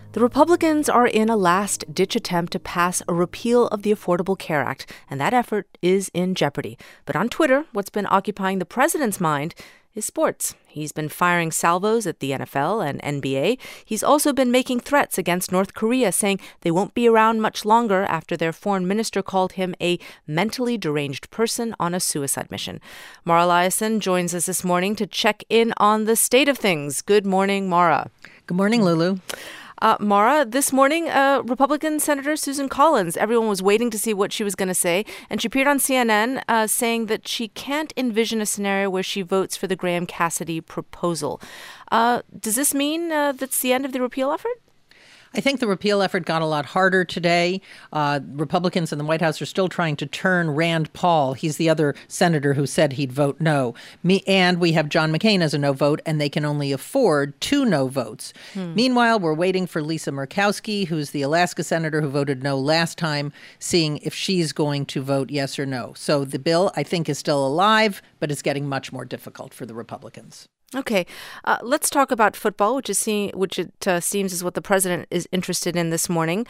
The Republicans are in a last-ditch attempt to pass a repeal of the Affordable Care Act, and that effort is in jeopardy. But on Twitter, what's been occupying the president's mind is sports. He's been firing salvos at the NFL and NBA. He's also been making threats against North Korea, saying they won't be around much longer after their foreign minister called him a mentally deranged person on a suicide mission. Mara Liasson joins us this morning to check in on the state of things. Good morning, Mara. Good morning, Lulu. Mara, this morning, Republican Senator Susan Collins, everyone was waiting to see what she was going to say, and she appeared on CNN saying that she can't envision a scenario where she votes for the Graham Cassidy proposal. Does this mean that's the end of the repeal effort? I think the repeal effort got a lot harder today. Republicans in the White House are still trying to turn Rand Paul. He's the other senator who said he'd vote no. And we have John McCain as a no vote, and they can only afford 2 no votes. Meanwhile, we're waiting for Lisa Murkowski, who's the Alaska senator who voted no last time, seeing if she's going to vote yes or no. So the bill, I think, is still alive, but it's getting much more difficult for the Republicans. Okay, let's talk about football, which seems is what the president is interested in this morning.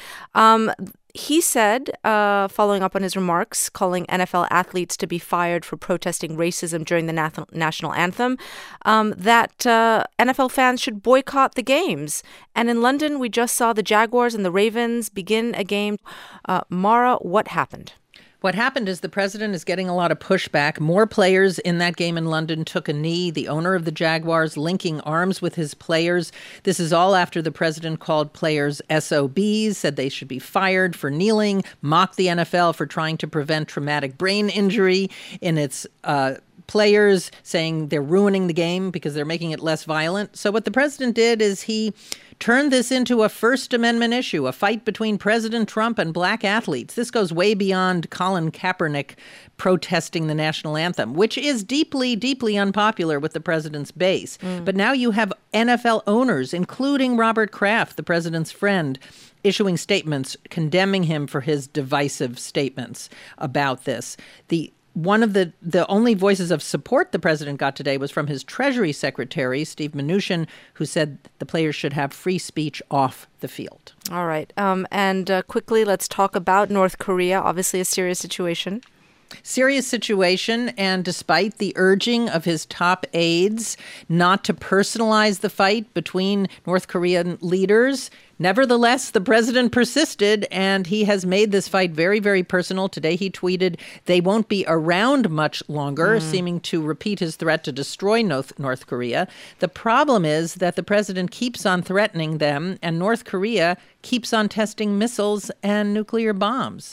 He said, following up on his remarks, calling NFL athletes to be fired for protesting racism during the national anthem, that NFL fans should boycott the games. And in London, we just saw the Jaguars and the Ravens begin a game. Mara, what happened? What happened is the president is getting a lot of pushback. More players in that game in London took a knee. The owner of the Jaguars linking arms with his players. This is all after the president called players SOBs, said they should be fired for kneeling, mocked the NFL for trying to prevent traumatic brain injury in its players, saying they're ruining the game because they're making it less violent. So what the president did is he turned this into a First Amendment issue, a fight between President Trump and black athletes. This goes way beyond Colin Kaepernick protesting the national anthem, which is deeply, deeply unpopular with the president's base. But now you have NFL owners, including Robert Kraft, the president's friend, issuing statements condemning him for his divisive statements about this. One of the only voices of support the president got today was from his Treasury Secretary, Steve Mnuchin, who said the players should have free speech off the field. All right. And quickly, let's talk about North Korea. Obviously a serious situation. Serious situation, and despite the urging of his top aides not to personalize the fight between North Korean leaders, nevertheless, the president persisted, and he has made this fight very, very personal. Today he tweeted, "They won't be around much longer," seeming to repeat his threat to destroy North Korea. The problem is that the president keeps on threatening them, and North Korea keeps on testing missiles and nuclear bombs.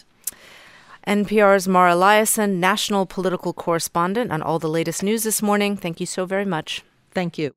NPR's Mara Liasson, national political correspondent, on all the latest news this morning. Thank you so very much. Thank you.